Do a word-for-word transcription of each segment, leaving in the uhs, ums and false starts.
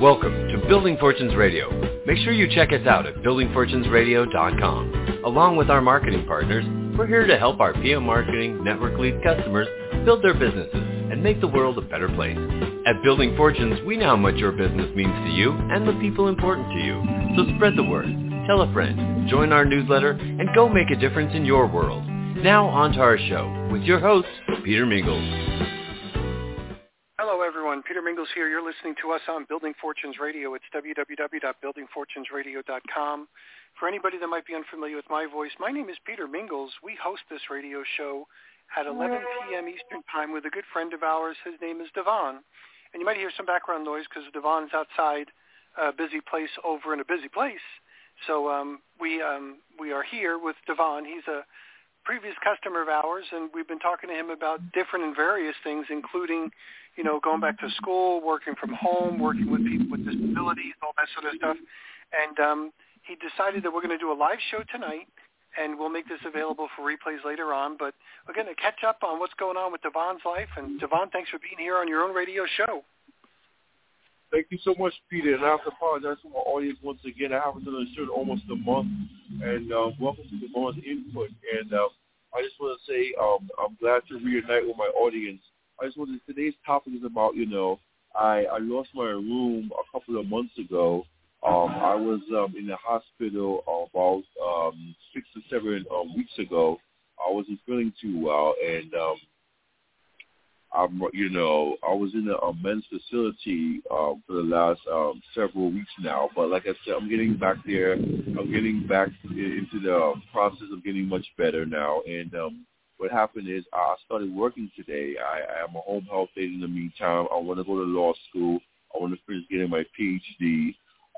Welcome to Building Fortunes Radio. Make sure you check us out at building fortunes radio dot com. Along with our marketing partners, we're here to help our P M Marketing Network Lead customers build their businesses and make the world a better place. At Building Fortunes, we know how much your business means to you and the people important to you. So spread the word, tell a friend, join our newsletter, and go make a difference in your world. Now on to our show with your host, Peter Mingles. Hello, everyone. Peter Mingles here. You're listening to us on Building Fortunes Radio. It's w w w dot building fortunes radio dot com. For anybody that might be unfamiliar with my voice, my name is Peter Mingles. We host this radio show at eleven p.m. Eastern Time with a good friend of ours. His name is Devon. And you might hear some background noise because Devon's outside a busy place over in a busy place. So um, we um, we are here with Devon. He's a previous customer of ours, and we've been talking to him about different and various things, including, you know, going back to school, working from home, working with people with disabilities, all that sort of stuff. And um, he decided that we're going to do a live show tonight, and we'll make this available for replays later on. But we're going to catch up on what's going on with Devon's life. And Devon, thanks for being here on your own radio show. Thank you so much, Peter. And I have to apologize to my audience once again. I haven't done a show in almost a month. And uh, welcome to Devon's Input. And uh, I just want to say um, I'm glad to reunite with my audience. I just wanted to, today's topic is about, you know, I, I lost my room a couple of months ago. Um, I was um, in the hospital about um, six or seven um, weeks ago. I wasn't feeling too well, and um, I'm, you know, I was in a, a men's facility um, for the last um, several weeks now. But like I said, I'm getting back there. I'm getting back into the process of getting much better now. And um, what happened is I started working today. I, I am a home health aide in the meantime. I want to go to law school. I want to finish getting my P H D.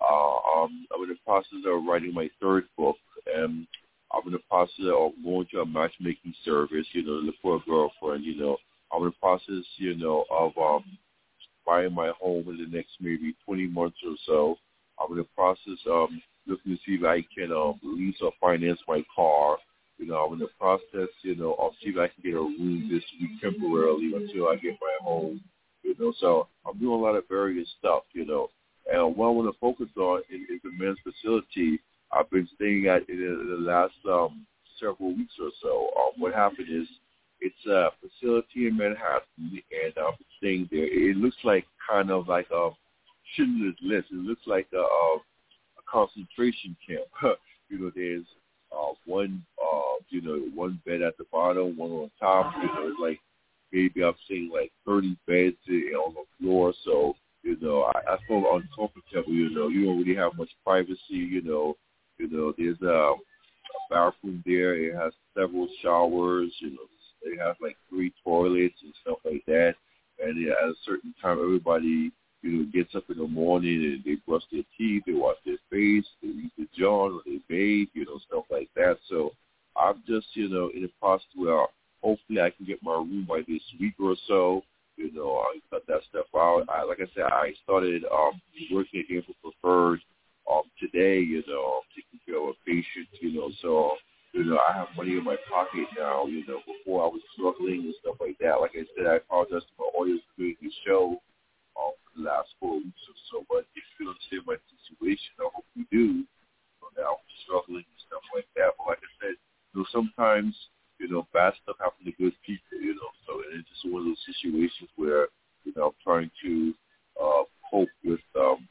Uh, um, I'm in the process of writing my third book. And I'm in the process of going to a matchmaking service, you know, to look for a girlfriend, you know. I'm in the process, you know, of um, buying my home in the next maybe twenty months or so. I'm in the process of looking to see if I can um, lease or finance my car. You know, I'm in the process, you know, of see if I can get a room this week temporarily until I get my home. You know, so I'm doing a lot of various stuff, you know. And what I want to focus on is, is the men's facility I've been staying at in the, the last um, several weeks or so. Um, what happened is, it's a facility in Manhattan, and I'm staying there. It looks like kind of like a Schindler's List. It looks like a, a, a concentration camp. you know, there's uh, one, uh, you know, one bed at the bottom, one on top. You know, it's like maybe I'm seeing like thirty beds on the floor. So, you know, I, I feel uncomfortable. You know, you don't really have much privacy. You know, you know, there's a, a bathroom there. It has several showers. You know. They have like three toilets and stuff like that. And yeah, at a certain time, everybody, you know, gets up in the morning and they brush their teeth, they wash their face, they use the john, or they bathe, you know, stuff like that. So I'm just, you know, in the process where hopefully I can get my room by this week or so. You know, I cut that stuff out. I, like I said, I started um, working at Info Preferred um, today, you know, taking care of a patient, you know, so. You know, I have money in my pocket now, you know, before I was struggling and stuff like that. Like I said, I apologize to my audience for doing this show um, for the last four weeks or so. But if you understand my situation, I hope you do. So now I'm struggling and stuff like that. But like I said, you know, sometimes, you know, bad stuff happens to good people, you know. So it's just one of those situations where, you know, I'm trying to uh, cope with um,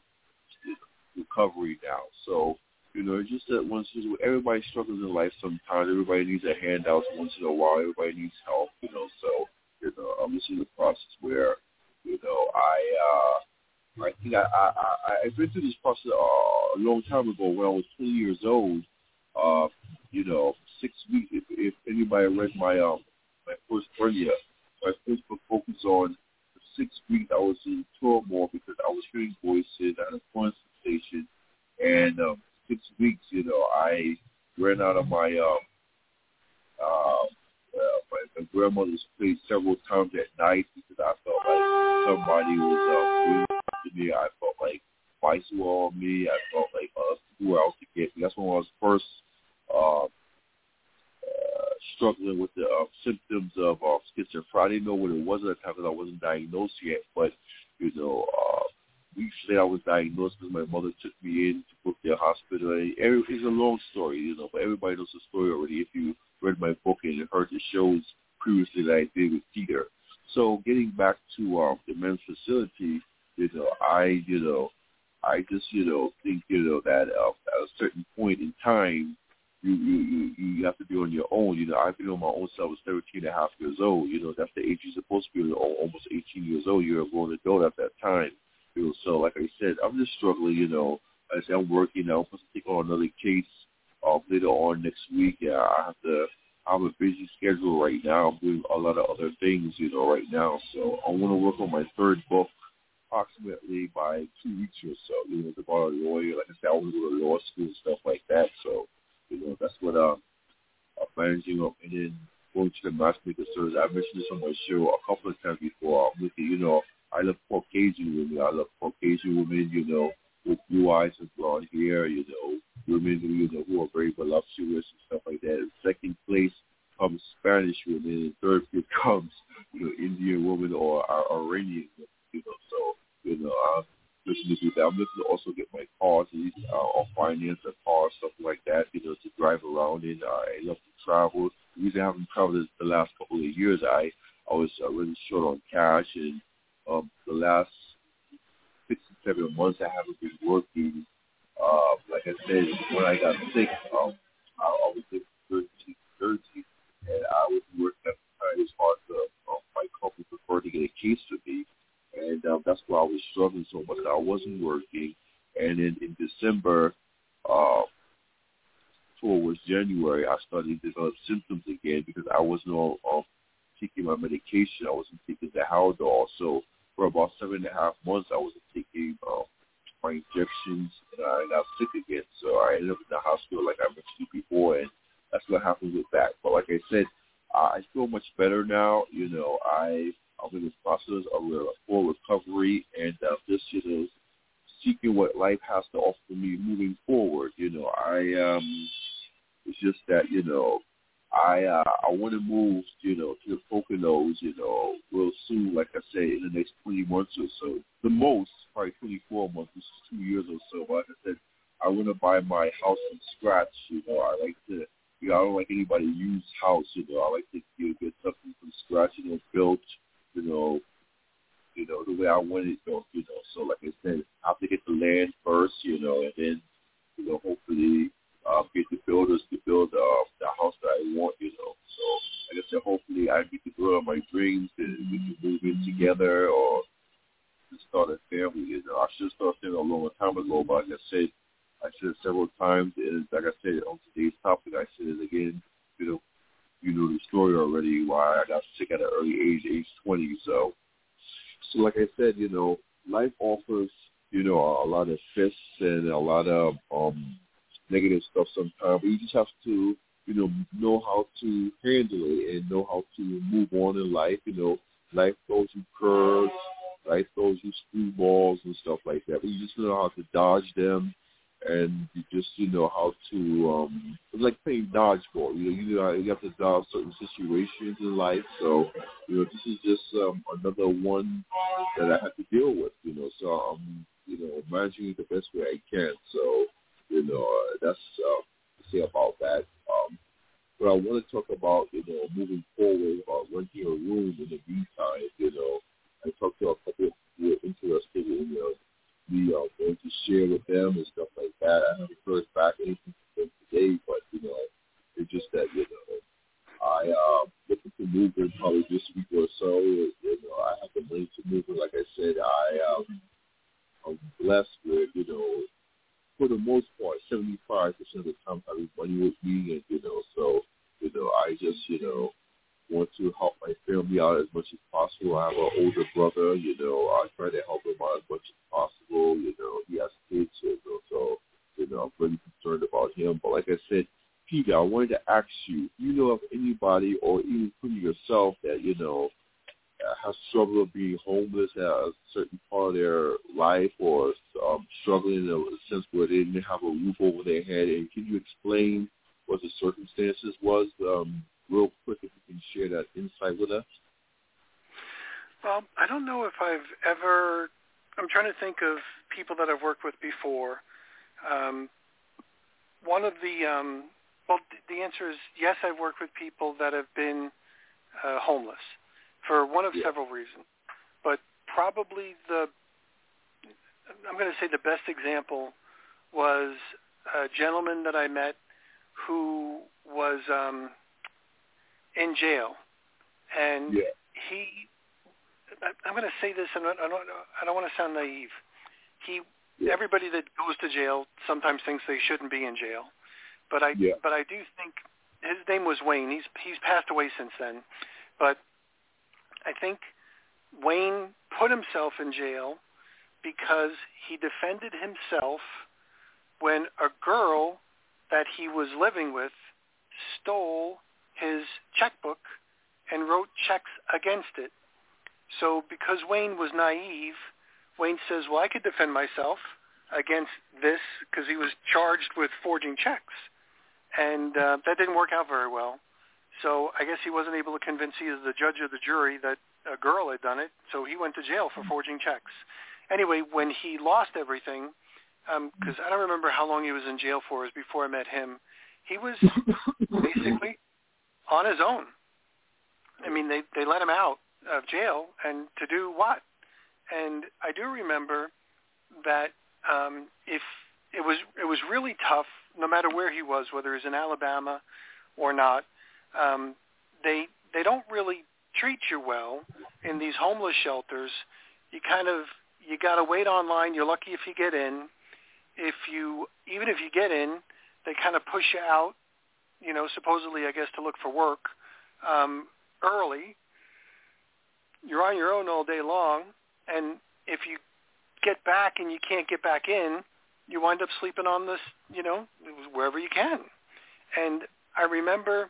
recovery now. So, you know, it's just that once everybody struggles in life sometimes. Everybody needs a handout once in a while. Everybody needs help, you know. So, you know, I'm just in the process where, you know, I uh, I think I, I, I, I've been through this process uh, a long time ago when I was twenty years old. Uh, you know, six weeks. If, if anybody read my um my first earlier, my first book focused on the six weeks I was in turmoil because I was hearing voices at a phone station, and um, six weeks, you know, I ran out of my um uh, uh my, my grandmother's place several times at night because I felt like somebody was uh, doing something to me. I felt like mice were on me. I felt like uh, people were out to get me. That's when I was first uh, uh, struggling with the uh, symptoms of uh, schizophrenia. I didn't know what it was at the time because I wasn't diagnosed yet. But, you know, uh, weeks later, I was diagnosed because my mother took me in to book their hospital. And every, it's a long story, you know, but everybody knows the story already if you read my book and heard the shows previously that I did with Peter. So getting back to um, the men's facility, you know, I, you know, I just, you know, think, you know, that uh, at a certain point in time, you, you, you, you have to be on your own. You know, I've been on my own since I was thirteen and a half years old. You know, that's the age you're supposed to be, almost eighteen years old. You're a grown adult at that time. You know, so like I said, I'm just struggling, you know. As I'm working now, I'm supposed to take on another case uh, later on next week. Yeah, I have to I have a busy schedule right now. I'm doing a lot of other things, you know, right now. So I want to work on my third book approximately by two weeks or so. You know, it's about a lawyer. Like I said, I want to go to law school and stuff like that. So, you know, that's what uh, I'm managing up. And then going to the matchmaker service. I mentioned this on my show a couple of times before. I'm looking, you know, I love Caucasian women. I love Caucasian women, you know, with blue eyes and blonde hair, you know, women who, you know, who are very voluptuous and stuff like that. In second place comes Spanish women. In third place comes, you know, Indian women or Iranian women, you know. So, you know, I'm looking to do that. I'm looking to also get my cars, uh, or finance a car, stuff like that, you know, to drive around in. Uh, I love to travel. The reason I haven't traveled the last couple of years, I, I was uh, really short on cash, and um, the last six to seven months I haven't been working. Uh, like I said, when I got sick, um, I, I was sick thirteen, thirteen, and I was working at the time. It was hard to, um, my company preferred to get a case for me, and um, that's why I was struggling so much. I wasn't working, and in, in December, uh, towards January, I started to develop symptoms again because I wasn't all, all taking my medication. I wasn't taking the Haldol. So for about seven and a half months, I wasn't taking um, my injections, and I got sick again. So I ended up in the hospital, like I mentioned before, and that's what happened with that. But like I said, I feel much better now. You know, I, I'm in the process of a full recovery, and uh, just, you know, seeking what life has to offer me moving forward. You know, I, um, it's just that, you know, I uh, I want to move, you know, to the Poconos, you know, real soon, like I say, in the next twenty months or so. The most, probably twenty-four months, which is two years or so. But like I said, I want to buy my house from scratch, you know. I like to, you know, I don't like anybody used house, you know. I like to, you know, get something from scratch, you know, built, you know, you know, the way I want it built, you know. So like I said, I have to get the land first, you know, and then, you know, hopefully uh, get the builders to build uh, the house that I want, you know. So like I said, hopefully I get to grow out my dreams and we can move in together or to start a family, you know. I should have started a long time ago, but like I said, I said it several times, and like I said on today's topic, I said it again, you know, you know the story already, why I got sick at an early age, age twenty, so. So like I said, you know, life offers, you know, a, a lot of fists and a lot of um, negative stuff sometimes, but you just have to, you know, know how to handle it and know how to move on in life. You know, life throws you curves, life throws you screwballs and stuff like that, but you just know how to dodge them, and you just, you know, how to, um, it's like playing dodgeball. You know, you know, you have to dodge certain situations in life. So, you know, this is just um, another one that I have to deal with, you know. So I'm, you know, managing it the best way I can. So, you know, uh, that's uh, to say about that. Um, but I want to talk about, you know, moving forward, about renting a room in the meantime. You know, I talked to a couple of people who are interested in, you know, me uh, going to share with them and stuff like that. I haven't heard back anything from them today, but, you know, it's just that, you know, I uh, looking to move in probably this week or so. You know, I have the money to move in. Like I said, I um, I'm blessed with, you know, for the most part, seventy-five percent of the time having money with me, and, you know, so, you know, I just, you know, want to help my family out as much as possible. I have an older brother, you know, I try to help him out as much as possible. You know, he has kids, you know, so, you know, I'm really concerned about him. But like I said, Peter, I wanted to ask you, do you know of anybody, or even including yourself, that, you know, has struggled with being homeless at a certain part of their life, or um, struggling in a sense where they didn't have a roof over their head? And can you explain what the circumstances was, um, real quick, if you can share that insight with us? Well, I don't know if I've ever I'm trying to think of people that I've worked with before. Um, one of the, um, well, the answer is yes, I've worked with people that have been uh, homeless for one of yeah. several reasons. But probably the, I'm going to say the best example was a gentleman that I met who was um, in jail. And yeah. he, I'm going to say this, and I don't, I don't want to sound naive. He, yeah. everybody that goes to jail sometimes thinks they shouldn't be in jail, but I, yeah. but I do think his name was Wayne. He's he's passed away since then, but I think Wayne put himself in jail because he defended himself when a girl that he was living with stole his checkbook and wrote checks against it. So because Wayne was naive, Wayne says, well, I could defend myself against this because he was charged with forging checks. And uh, that didn't work out very well. So I guess he wasn't able to convince either the judge or the jury that a girl had done it, so he went to jail for forging checks. Anyway, when he lost everything, because um, I don't remember how long he was in jail for, it was before I met him, he was basically on his own. I mean, they, they let him out of jail, and to do what? And I do remember that um, if it was it was really tough, no matter where he was, whether he was in Alabama or not, um, they they don't really treat you well in these homeless shelters. You kind of you got to wait online. You're lucky if you get in. If you even if you get in, they kind of push you out. You know, supposedly, I guess, to look for work um, early. You're on your own all day long, and if you get back and you can't get back in, you wind up sleeping on this, you know, wherever you can. And I remember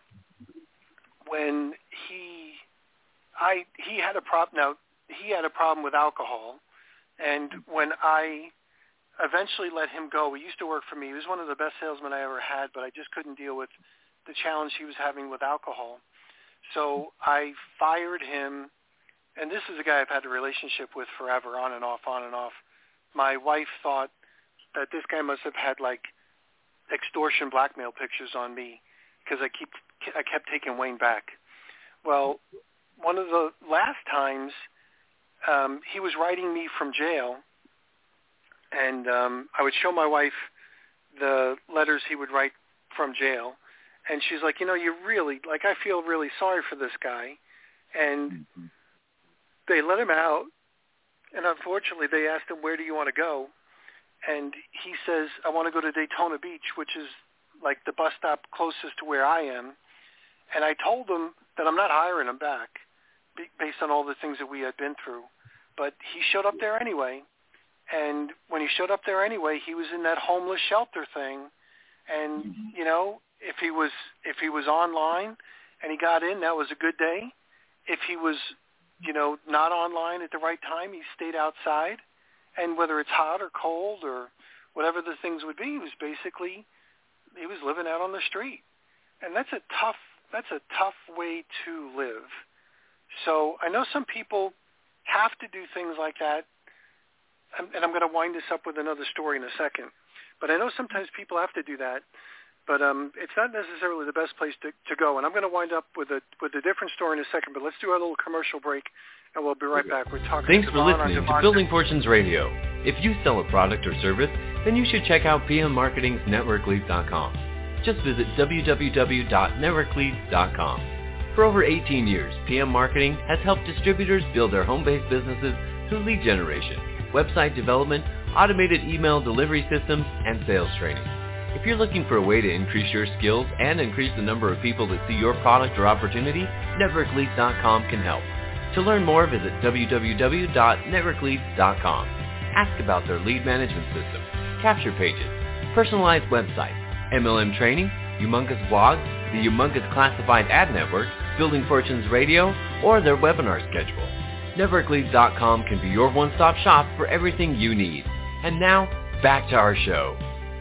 when he, I, he had a problem. Now he had a problem with alcohol, and when I eventually let him go, he used to work for me. He was one of the best salesmen I ever had, but I just couldn't deal with the challenge he was having with alcohol. So I fired him. And this is a guy I've had a relationship with forever, on and off, on and off. My wife thought that this guy must have had, like, extortion blackmail pictures on me because I keep I kept taking Wayne back. Well, one of the last times, um, he was writing me from jail, and um, I would show my wife the letters he would write from jail, and she's like, you know, you really, like, I feel really sorry for this guy. And mm-hmm. They let him out, and unfortunately they asked him, where do you want to go? And he says, I want to go to Daytona Beach, which is like the bus stop closest to where I am. And I told him that I'm not hiring him back based on all the things that we had been through. But he showed up there anyway. And when he showed up there anyway, he was in that homeless shelter thing. And, mm-hmm. you know, if he was if he was online and he got in, that was a good day. If he was you know, not online at the right time, he stayed outside. And whether it's hot or cold or whatever the things would be, he was basically, he was living out on the street. And that's a tough, that's a tough way to live. So I know some people have to do things like that. And I'm going to wind this up with another story in a second. But I know sometimes people have to do that. But um, it's not necessarily the best place to, to go. And I'm going to wind up with a with a different story in a second. But let's do our little commercial break, and we'll be right back. We're talking. Thanks to for listening to Building Fortunes Radio. If you sell a product or service, then you should check out P M Marketing's Network Leads dot com. Just visit w w w dot network leads dot com. For over eighteen years, P M Marketing has helped distributors build their home-based businesses through lead generation, website development, automated email delivery systems, and sales training. If you're looking for a way to increase your skills and increase the number of people that see your product or opportunity, Network Leads dot com can help. To learn more, visit w w w dot network leads dot com. Ask about their lead management system, capture pages, personalized websites, M L M training, Humongous blog, the Humongous Classified Ad Network, Building Fortunes Radio, or their webinar schedule. Network Leads dot com can be your one-stop shop for everything you need. And now, back to our show.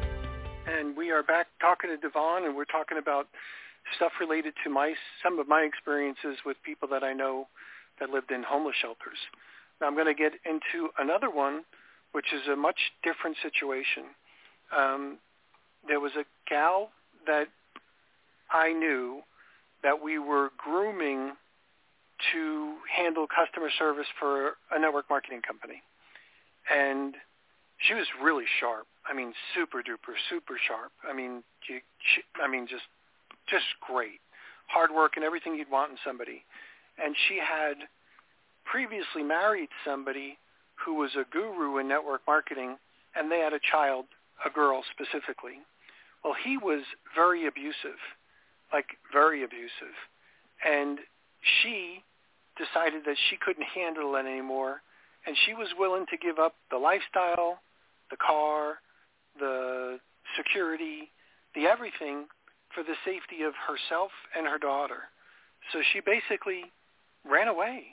And we are back talking to Devon, and we're talking about stuff related to my some of my experiences with people that I know that lived in homeless shelters. Now I'm going to get into another one, which is a much different situation. Um, there was a gal that I knew that we were grooming to handle customer service for a network marketing company. And she was really sharp. I mean, super duper, super sharp. I mean, she, she, I mean, just, just great. Hard work and everything you'd want in somebody. And she had previously married somebody who was a guru in network marketing, and they had a child, a girl specifically. Well, he was very abusive, like very abusive. And she decided that she couldn't handle it anymore, and she was willing to give up the lifestyle, the car, the security, the everything for the safety of herself and her daughter. So she basically ran away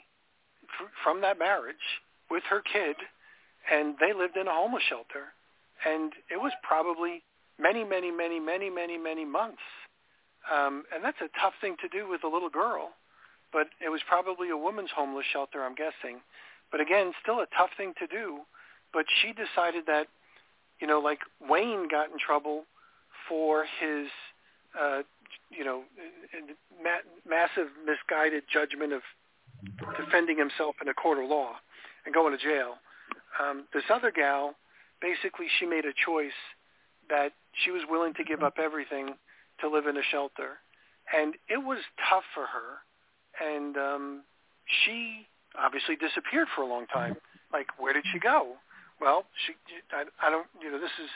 f- from that marriage with her kid, and they lived in a homeless shelter. And it was probably many, many, many, many, many, many months. Um, and that's a tough thing to do with a little girl. But it was probably a woman's homeless shelter, I'm guessing. But again, still a tough thing to do. But she decided that, you know, like Wayne got in trouble for his, uh, you know, ma- massive misguided judgment of defending himself in a court of law and going to jail. Um, this other gal, basically she made a choice that she was willing to give up everything to live in a shelter. And it was tough for her. And um, she obviously disappeared for a long time. Like, where did she go? Well, she, I, I don't, you know, this is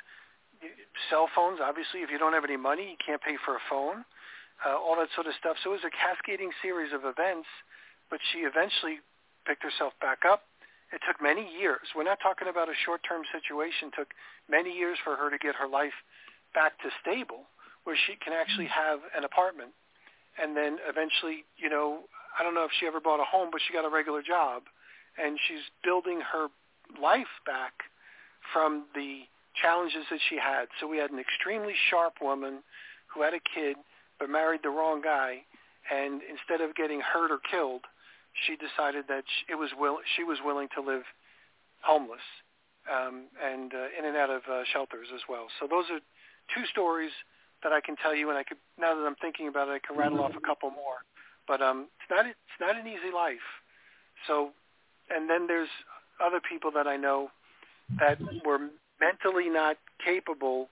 cell phones. Obviously, if you don't have any money, you can't pay for a phone, uh, all that sort of stuff. So it was a cascading series of events, but she eventually picked herself back up. It took many years. We're not talking about a short-term situation. It took many years for her to get her life back to stable, where she can actually have an apartment. And then eventually, you know, I don't know if she ever bought a home, but she got a regular job. And she's building her life back from the challenges that she had. So we had an extremely sharp woman who had a kid but married the wrong guy. And instead of getting hurt or killed, she decided that it was will, she was willing to live homeless um, and uh, in and out of uh, shelters as well. So those are two stories that I can tell you, and I could, now that I'm thinking about it, I can rattle off a couple more. But um, it's not it's not an easy life. So, and then there's other people that I know that were mentally not capable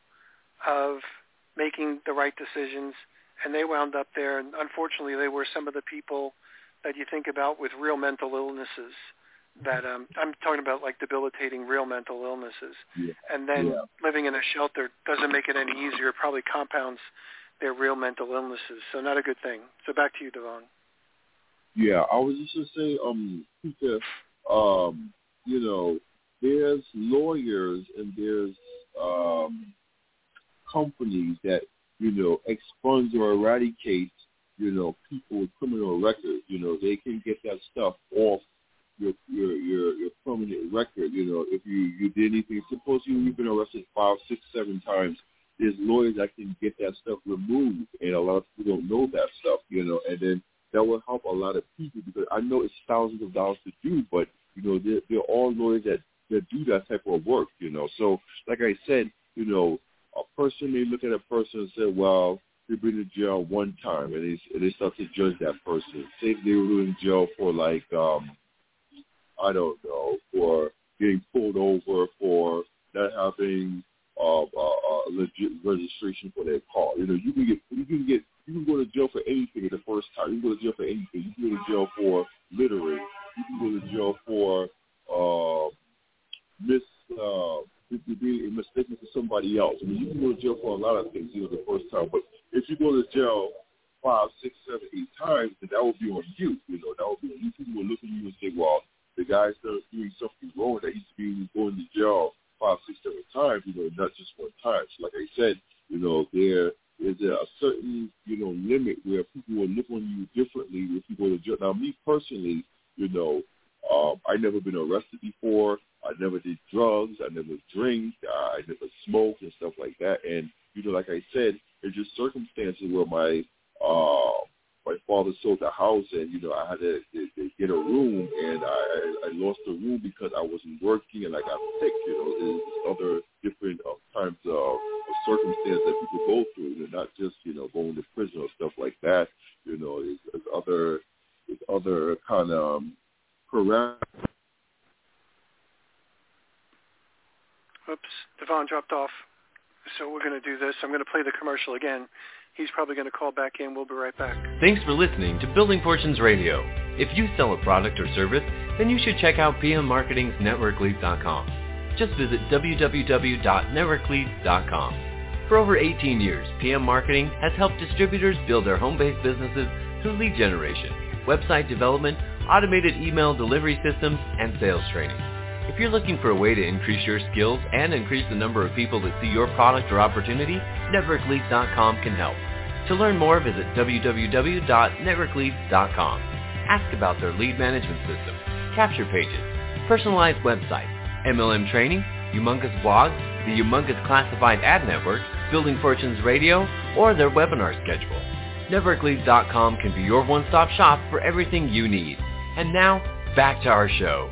of making the right decisions, and they wound up there. And unfortunately, they were some of the people that you think about with real mental illnesses. That um, I'm talking about, like debilitating real mental illnesses, yeah. and then yeah. living in a shelter doesn't make it any easier. It probably compounds their real mental illnesses. So not a good thing. So back to you, Devon. Yeah, I was just going to say, um, Peter, um, you know, there's lawyers and there's um, companies that, you know, expunge or eradicate, you know, people with criminal records. You know, they can get that stuff off your your your, your permanent record. You know, if you, you did anything, suppose you, you've been arrested five, six, seven times, there's lawyers that can get that stuff removed, and a lot of people don't know that stuff, you know, and then that will help a lot of people, because I know it's thousands of dollars to do, but, you know, they're, they're all lawyers that, that do that type of work, you know. So, like I said, you know, a person may look at a person and say, well, they've been in jail one time, and they, and they start to judge that person. Say they were in jail for, like, um, I don't know, for getting pulled over, for not having uh, uh, uh, legit registration for their car. You know, you can get, you can get, you can go to jail for anything the first time. You can go to jail for anything. You can go to jail for littering. You can go to jail for uh, mis, uh, being mistaken for somebody else. I mean, you can go to jail for a lot of things, you know, the first time. But if you go to jail five, six, seven, eight times, then that will be on you. You know, that will be on you. People will look at you and say, well, the guy started doing something wrong that he's being going to jail five, six, seven times, you know, not just one time. So like I said, you know, there is a certain, you know, limit where people will look on you differently if you go to jail. Now, me personally, you know, um, I never been arrested before. I never did drugs. I never drink. I never smoked and stuff like that. And, you know, like I said, it's just circumstances where my uh, my father sold the house, and, you know, I had to, to, to get a room, and I, I lost the room because I wasn't working and I got sick. You know, there's other different uh, times of uh, circumstances that people go through, you know, not just, you know, going to prison or stuff like that. You know, there's, there's other, there's other kind of um, parameters. Oops, Devon dropped off. So we're going to do this. I'm going to play the commercial again. He's probably going to call back in. We'll be right back. Thanks for listening to Building Fortunes Radio. If you sell a product or service, then you should check out P M Marketing's Network Leads dot com. Just visit w w w dot network leads dot com. For over eighteen years, P M Marketing has helped distributors build their home-based businesses through lead generation, website development, automated email delivery systems, and sales training. If you're looking for a way to increase your skills and increase the number of people that see your product or opportunity, Network Leads dot com can help. To learn more, visit w w w dot network leads dot com. Ask about their lead management system, capture pages, personalized website, M L M training, Humongous blogs, the Humongous Classified Ad Network, Building Fortunes Radio, or their webinar schedule. Network Leads dot com can be your one-stop shop for everything you need. And now, back to our show.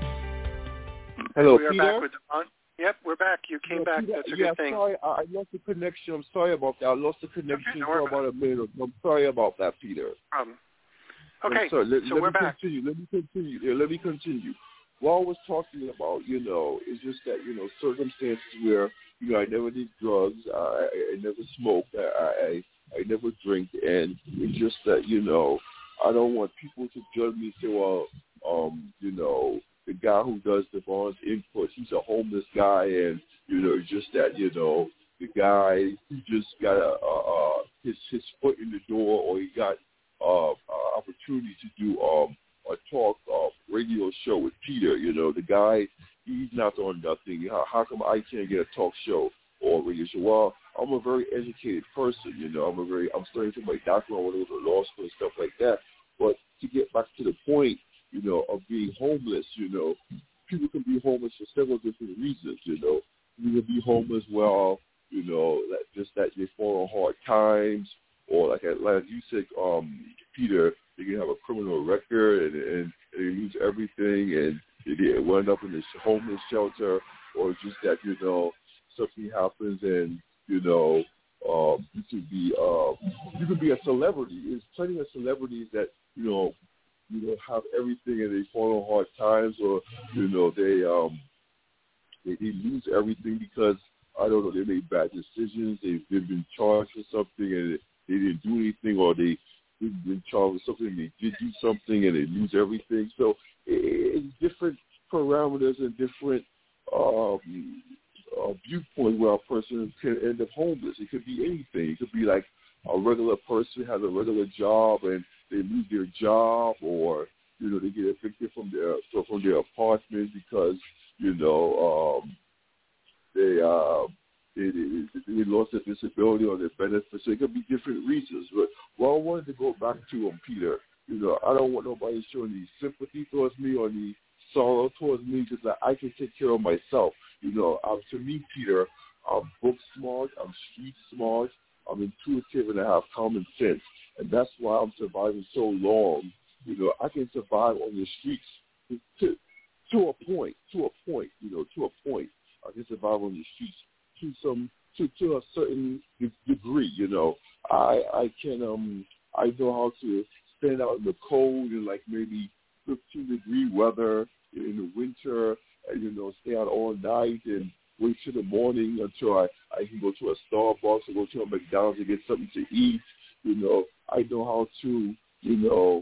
Hello, we are Peter? back with Devon. Yep, we're back. You came yeah, back. Peter, That's a yeah, good thing. Sorry, I, I lost the connection. I'm sorry about that. I lost the connection Okay, for about a minute. I'm sorry about that, Peter. No problem. Okay, sorry. Let, so let we're me back. Continue. Let me continue. Yeah, let me continue. What I was talking about, you know, is just that, you know, circumstances where, you know, I never did drugs, I, I, I never smoked, I, I, I never drink, and it's just that, you know, I don't want people to judge me and say, well, um, you know, the guy who does the Devon's Input, he's a homeless guy, and, you know, it's just that, you know, the guy who just got a, a, a his his foot in the door, or he got uh, uh, opportunity to do um, a talk uh, radio show with Peter. You know, the guy, he's not on nothing. How, how come I can't get a talk show or a radio show? Well, I'm a very educated person. You know, I'm a very I'm studying for my doctorate. I want to go to law school and stuff like that. But to get back to the point, you know, of being homeless, you know, people can be homeless for several different reasons. You know, you can be homeless, well, you know, that just that they fall on hard times, or like, like you said, um, Peter, they can have a criminal record and, and, and they lose everything, and they wind up in this homeless shelter, or just that, you know, something happens and, you know, um, you could be uh, you could be a celebrity. There's plenty of celebrities that, you know, you know, have everything and they fall on hard times, or, you know, they um they, they lose everything because, I don't know, they made bad decisions, they, they've been charged with something and they didn't do anything, or they, they've been charged with something and they did do something and they lose everything. So it's different parameters and different um, uh, viewpoints where a person can end up homeless. It could be anything. It could be like a regular person has a regular job and they lose their job, or, you know, they get evicted from their from their apartment because, you know, um, they, uh, they, they they lost their disability or their benefits. So it could be different reasons. But what I wanted to go back to, um, Peter, you know, I don't want nobody showing any sympathy towards me or any sorrow towards me, because I, I can take care of myself. You know, um, to me, Peter, I'm book smart, I'm street smart, I'm intuitive, and I have common sense. And that's why I'm surviving so long. You know, I can survive on the streets to, to, to a point, to a point, you know, to a point. I can survive on the streets to some, to, to a certain de- degree, you know. I I can, um, I know how to stand out in the cold in like maybe fifteen degree weather in the winter, and, you know, stay out all night and wait till the morning until I, I can go to a Starbucks or go to a McDonald's and get something to eat. You know, I know how to, you know,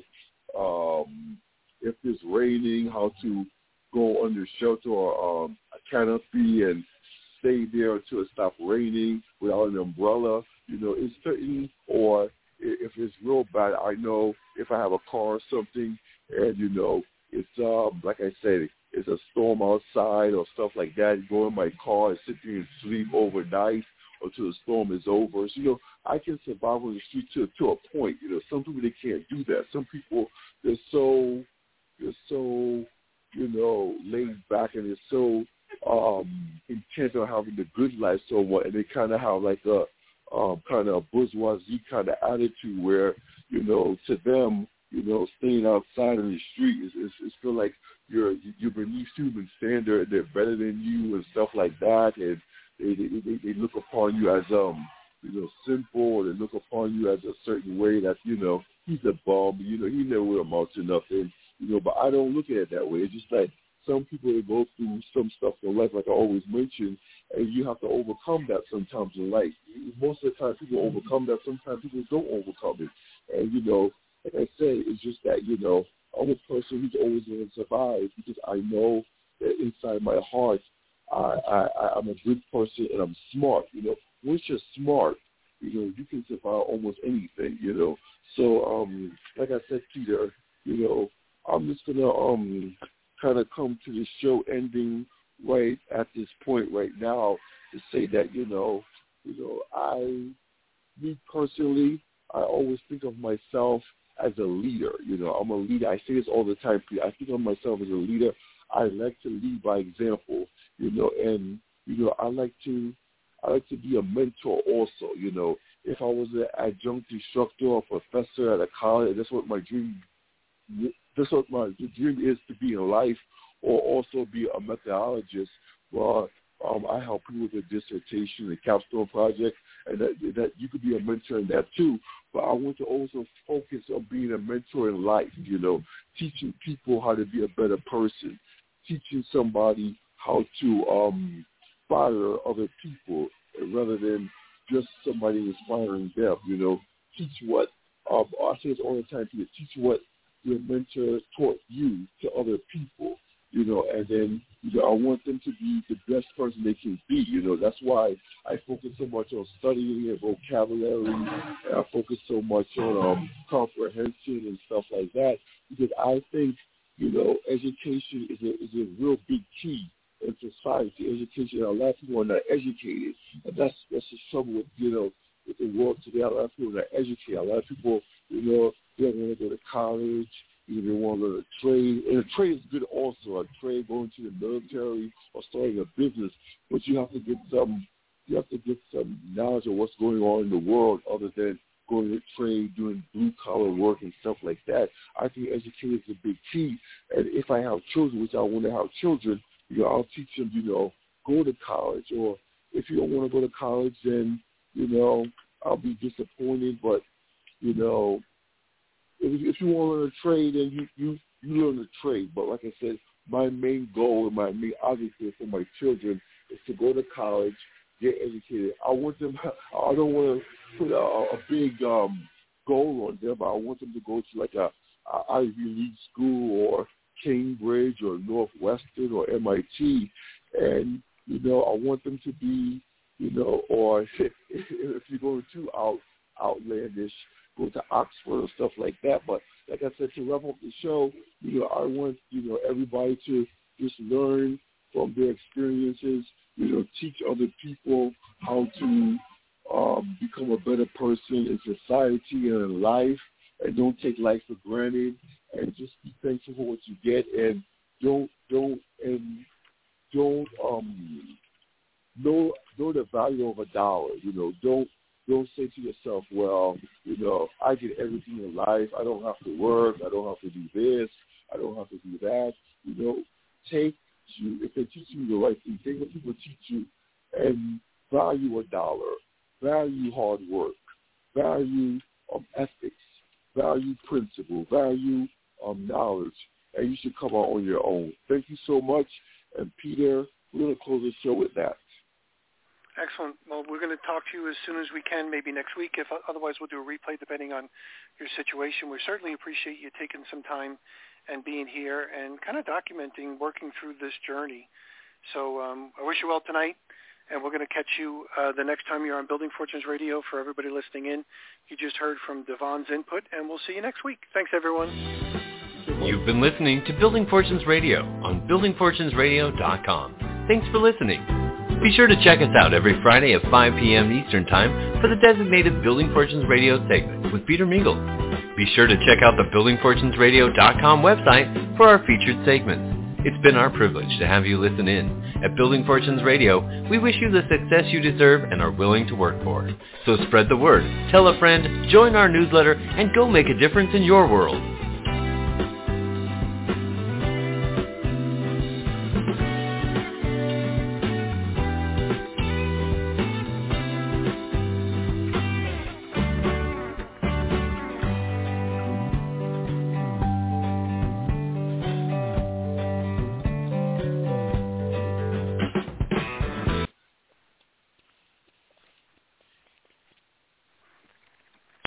um, if it's raining, how to go under shelter or um, a canopy and stay there until it stops raining without an umbrella. You know, it's certain, or if it's real bad, I know if I have a car or something and, you know, it's, um, like I said, it's a storm outside or stuff like that, go in my car and sit there and sleep overnight until the storm is over. So, you know, I can survive on the street to, to a point. You know, some people, they can't do that. Some people, they're so, they're so, you know, laid back, and they're so um, intent on having the good life so much, and they kind of have like a um, kind of bourgeoisie kind of attitude where, you know, to them, you know, staying outside on the street is, is, is feel like you're you're beneath human standard. They're better than you and stuff like that, and they they, they, they look upon you as um you know simple, or they look upon you as a certain way that you know he's a bum. You know, he never will amount to nothing. You know, but I don't look at it that way. It's just like some people that go through some stuff in life, like I always mention, and you have to overcome that sometimes in life. Most of the time, people overcome that. Sometimes people don't overcome it, and you know. Like I say, it's just that, you know, I'm a person who's always going to survive because I know that inside my heart, I, I, I'm a good person and I'm smart. You know, once you're smart, you know, you can survive almost anything, you know. So, um, like I said, Peter, you know, I'm just going to um, kind of come to the show ending right at this point right now to say that, you know, you know, I, me personally, I always think of myself as a leader. You know, I'm a leader. I say this all the time. I think of myself as a leader. I like to lead by example, you know, and, you know, I like to, I like to be a mentor also, you know. If I was an adjunct instructor or professor at a college, that's what my dream, that's what my dream is to be in life, or also be a methodologist. Well, um, I help people with a dissertation, a capstone project, and that, that you could be a mentor in that too. But I want to also focus on being a mentor in life, you know, teaching people how to be a better person, teaching somebody how to um, inspire other people rather than just somebody inspiring them, you know. Teach what, um, I say this all the time, Peter, teach what your mentor taught you to other people, you know, and then you know, I want them to be the best person they can be, you know. That's why I focus so much on studying and vocabulary, and I focus so much on um, comprehension and stuff like that, because I think, you know, education is a, is a real big key in society. Education, a lot of people are not educated, and that's, that's the trouble with, you know, with the world today. A lot of people are not educated. A lot of people, you know, they don't want to go to college. You know, they want to learn a trade, and a trade is good also. A trade, going to the military or starting a business, but you have to get some, you have to get some knowledge of what's going on in the world, other than going to trade, doing blue collar work and stuff like that. I think education is a big key. And if I have children, which I want to have children, you know, I'll teach them, you know, go to college. Or if you don't want to go to college, then you know, I'll be disappointed. But you know, If, if you want to learn a trade, then you, you, you learn a trade. But like I said, my main goal and my main objective for my children is to go to college, get educated. I want them, I don't want to put a, a big um, goal on them. I want them to go to like a, a Ivy League school or Cambridge or Northwestern or M I T. And, you know, I want them to be, you know, or if you're going too out, outlandish, go to Oxford or stuff like that. But like I said, to wrap up the show, you know, I want, you know, everybody to just learn from their experiences, you know, teach other people how to um, become a better person in society and in life, and don't take life for granted, and just be thankful for what you get, and don't, don't, and don't, um, know, know the value of a dollar, you know, don't, Don't say to yourself, well, you know, I get everything in life. I don't have to work. I don't have to do this. I don't have to do that. You know, take you, if they teach you the right thing, take what people teach you and value a dollar, value hard work, value um, ethics, value principle, value um, knowledge, and you should come out on your own. Thank you so much. And Peter, we're going to close the show with that. Excellent. Well, we're going to talk to you as soon as we can, maybe next week. If otherwise, we'll do a replay depending on your situation. We certainly appreciate you taking some time and being here and kind of documenting, working through this journey. So um, I wish you well tonight, and we're going to catch you uh, the next time you're on Building Fortunes Radio. For everybody listening in, you just heard from Devon's input, and we'll see you next week. Thanks, everyone. You've been listening to Building Fortunes Radio on building fortunes radio dot com. Thanks for listening. Be sure to check us out every Friday at five p.m. Eastern Time for the designated Building Fortunes Radio segment with Peter Mingles. Be sure to check out the building fortunes radio dot com website for our featured segments. It's been our privilege to have you listen in. At Building Fortunes Radio, we wish you the success you deserve and are willing to work for. So spread the word, tell a friend, join our newsletter, and go make a difference in your world.